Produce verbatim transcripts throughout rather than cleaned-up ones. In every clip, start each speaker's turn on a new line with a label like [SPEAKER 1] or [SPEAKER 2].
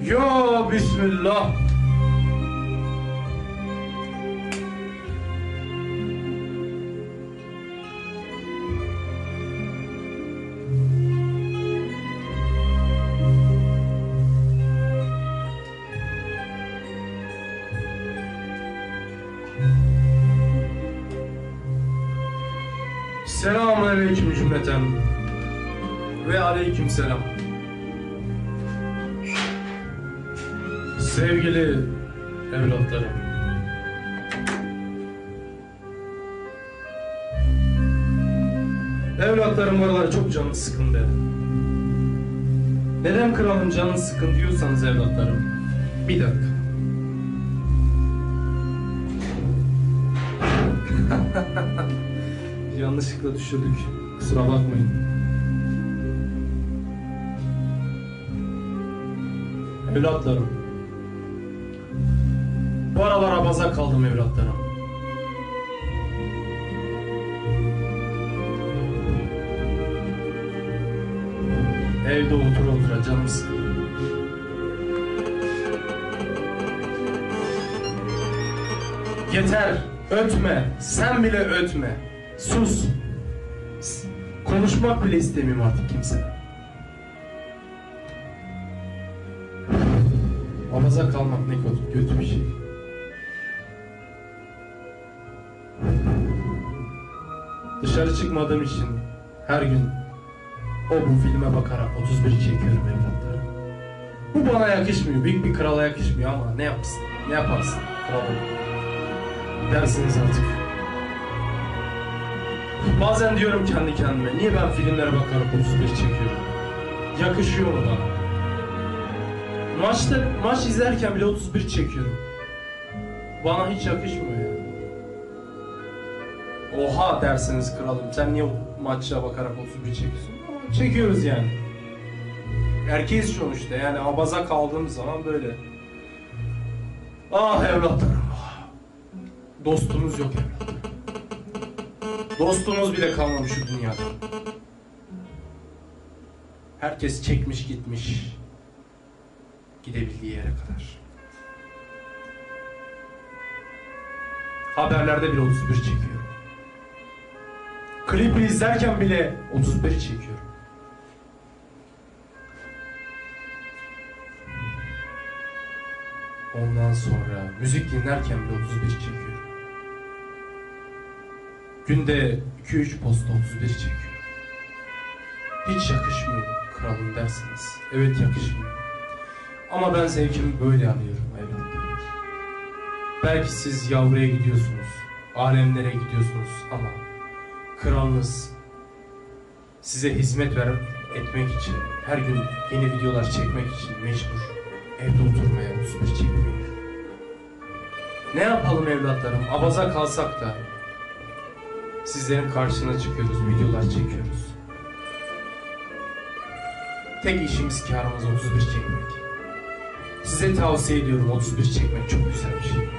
[SPEAKER 1] Ya Bismillah. Selamünaleyküm cümleten ve aleykümselam. Sevgili evlatlarım, evlatlarım oralar çok canı sıkındı. Neden kralım canı sıkın diyorsanız evlatlarım, bir dakika. Yanlışlıkla düşürdük, kusura bakmayın. Evlatlarım, bu aralar abaza kaldım evlatlarım. Evde otur otura canım sıkıldı. Yeter, ötme, sen bile ötme. Sus. Konuşmak bile istemiyorum artık kimseden. Abaza kalmak ne kötü, kötü bir şey. Dışarı çıkmadığım için her gün o bu filme bakarak otuz bir çekiyorum evlatlarım. Bu bana yakışmıyor, büyük bir krala yakışmıyor ama ne yapsın, ne yaparsın kralım dersiniz artık. Bazen diyorum kendi kendime, niye ben filmlere bakarak otuz bir çekiyorum? Yakışıyor mu bana? Maçta, maç izlerken bile otuz bir çekiyorum. Bana hiç yakışmıyor ya. Oha dersiniz kralım, sen niye maça bakarak otuz bir çekiyorsun? Ama çekiyoruz yani. Erkeğiz sonuçta, yani abaza kaldığım zaman böyle. Ah evlatlarım, dostumuz yok evlatlarım. Dostumuz bile kalmamış şu dünyada. Herkes çekmiş gitmiş. Gidebildiği yere kadar. Haberlerde bile otuz bir çekiyorum. Klipi izlerken bile otuz bir çekiyorum. Ondan sonra müzik dinlerken bile otuz bir çekiyorum. Günde iki üç posta otuz bir çekiyorum. Hiç yakışmıyor kralım dersiniz. Evet yakışmıyor. Ama ben zevkimi böyle alıyorum evlatlarım. Belki siz yavruya gidiyorsunuz, alemlere gidiyorsunuz ama kralınız size hizmet ver, etmek için, her gün yeni videolar çekmek için mecbur evde oturmaya, otuz bir çekmeye. Ne yapalım evlatlarım, abaza kalsak da sizlerin karşısına çıkıyoruz, videolar çekiyoruz. Tek işimiz kârımız otuz bir çekmek. Size tavsiye ediyorum, otuz bir çekmek çok güzel bir şey.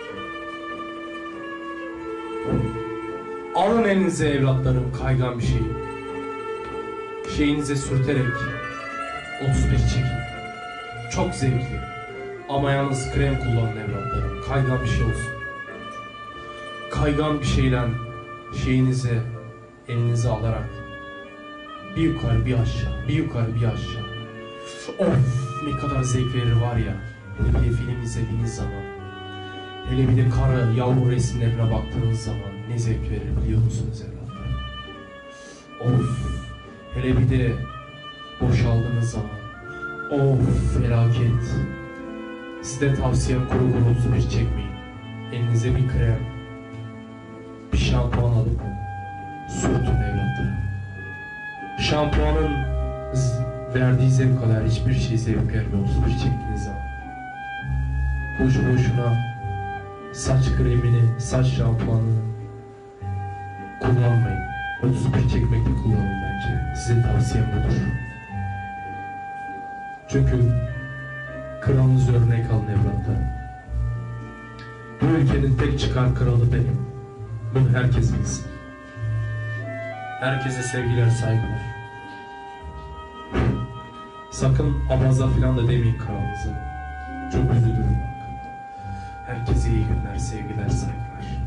[SPEAKER 1] Alın elinize evlatlarım kaygan bir şey. Şeyinize sürterek otuz bir çekin. Çok zevkli. Ama yalnız krem kullanın evlatlarım. Kaygan bir şey olsun. Kaygan bir şeyle şeyinize elinize alarak bir yukarı bir aşağı, bir yukarı bir aşağı. Of ne kadar zevk verir var ya. Hele bir film izlediğiniz zaman, hele bir de kara yavru resimlerine baktığınız zaman ne zevk verir biliyor musunuz evlatlar? Of hele bir de boşaldığınız zaman, of felaket. Size tavsiyem kuru kuru otuz bir çekmeyin. Elinize bir krem, bir şampuan alıp sürtün evlatlarım. Şampuanın verdiği zevk kadar hiçbir şey zevk vermiyor otuz bir çektiğiniz zaman. Boşu boşuna saç kremini, saç şampuanını kullanmayın. otuz bir çekmekte kullanın bence. Size tavsiyem budur. Çünkü kralınız örnek alın evlatlarım. Bu ülkenin tek çıkan kralı benim. Bunu herkes bilsin. Herkese sevgiler, saygılar. Sakın abaza falan da demeyin kralınıza. Çok üzülürüm bak. Herkese iyi günler, sevgiler, saygılar.